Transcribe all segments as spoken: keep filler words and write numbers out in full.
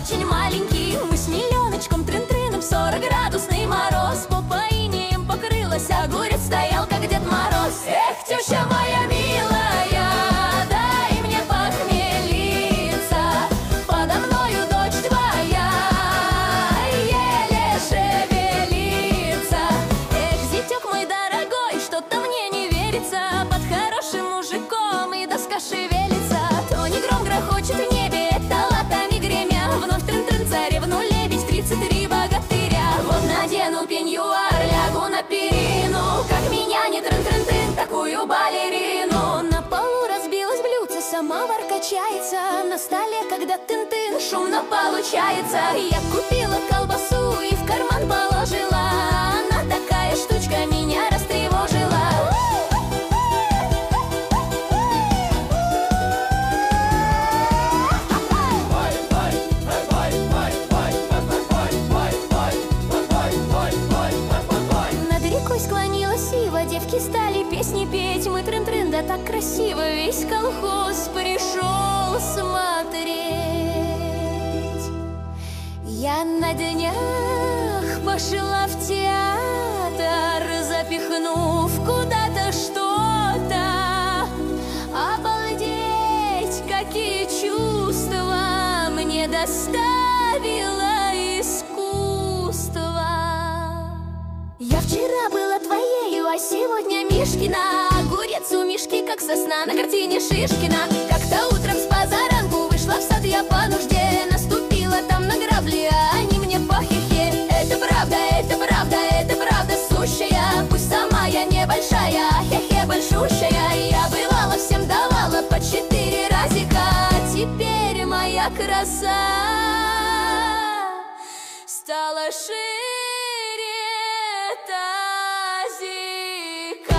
очень маленький. Мы с миллионочком трын-трыном, сорок-градусный мороз. Попа инеем покрылась, огурец стоял, как Дед Мороз. Эх, теща моя милая, дай мне похмелиться, подо мною дочь твоя еле шевелится. Эх, зятёк мой дорогой, что-то мне не верится, под хорошим мужиком и доска шевелится. То не гром грохочет в небе, это латами гремя, вновь трын-трын, царевну лебедь, тридцать три богатыря. Вот надену пеньюар, лягу на перину, как меня не трын-трын-тын, такую балерину. На полу разбилось блюдце, самовар качается, на столе, когда тын-тын, шумно получается. Я купила колбасу и в карман положила, она такая штучка меня растревожила. Над рекой склонилась ива, девки стали песни петь. Мы трын-трын, да так красиво, весь колхоз пришел смотреть. Я на днях пошла в театр, запихнув куда-то что-то. Обалдеть, какие чувства мне доставило искусство. Я вчера была твоею, а сегодня Мишкина. Огурец у Мишки, как сосна на картине Шишкина. Как-то утром с позаранку вышла в сад я по нужде, наступила там на грабли, а они мне по хе-хе. Это правда, это правда, это правда сущая, пусть сама я небольшая, а хе-хе большущая. Я бывала, всем давала по четыре разика, а теперь моя краса стала шире тазика.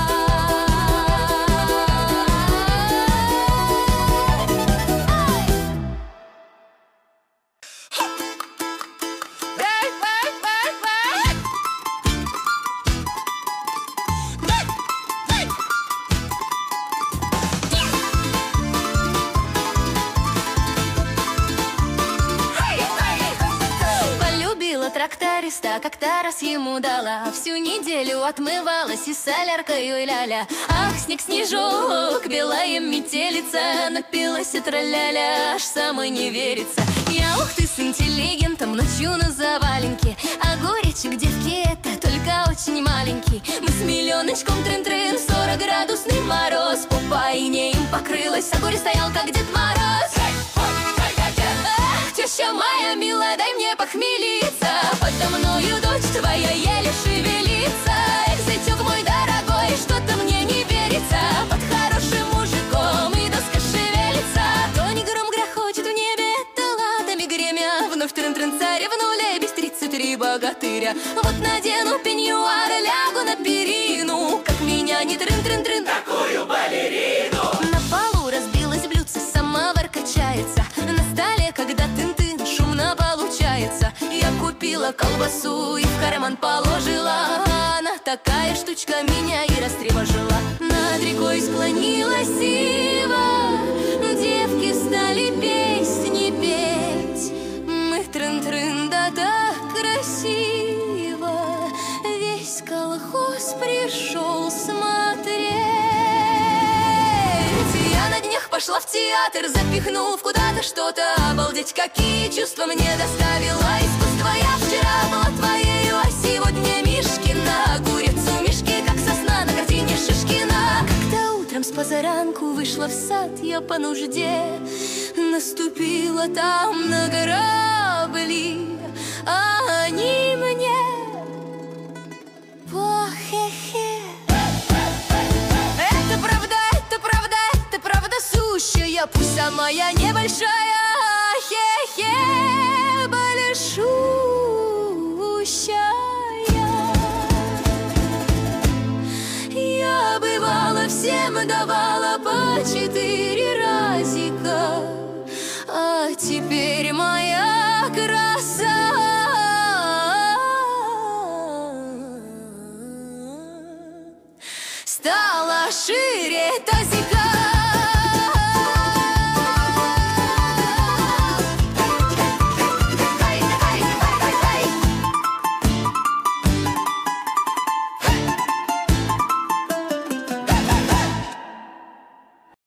Полюбила тракториста, как-то раз ему дала, всю неделю отмывалась и соляркою ля-ля. Ах, снег-снежок, белая метелица, напилась и траля-ля, аж самой не верится. Я, ух ты, с интеллигентом ночью на заваленке, огуречек, девки, это только очень маленький. Мы с миллионочком трын-трын, сорок-градусный мороз. Попа инеем покрылась, огурец стоял, как Дед Мороз. Ах, теща моя милая, дай мне похмелиться, подо мною дочь твоя еле шевелится. Эх, зятёк мой дорогой, что-то мне не верится, под хорошим мужиком и доска шевелится. То не гром грохочет в небе, это ладами гремя, вновь трын-трын, царевну лебедь, тридцать три богатыря. Вот надену пеньюар, лягу на перину, как меня не трын-трын-трын, такую балерину. На полу разбилось блюдце, самовар качается, на столе, когда тын-тын, шумно получается. Я купила колбасу и в карман положила, она такая штучка меня и растревожила. Над рекой склонилась ива, девки стали песни петь. Мы трын-трын, да так красиво, весь колхоз пришел смотреть. Я на днях пошла в театр, запихнув куда-то что-то. Обалдеть, какие чувства мне доставило искусство. Я вчера была твоею, а сегодня Мишкина. Огурец у Мишки, как сосна на картине Шишкина. Как-то утром с позаранку вышла в сад я по нужде, наступила там на грабли, а они мне по-хе-хе. Это правда, это правда, это правда сущая, пусть сама я небольшая, хе-хе большущая. Я бывала, всем давала по четыре разика, а теперь моя краса стала шире.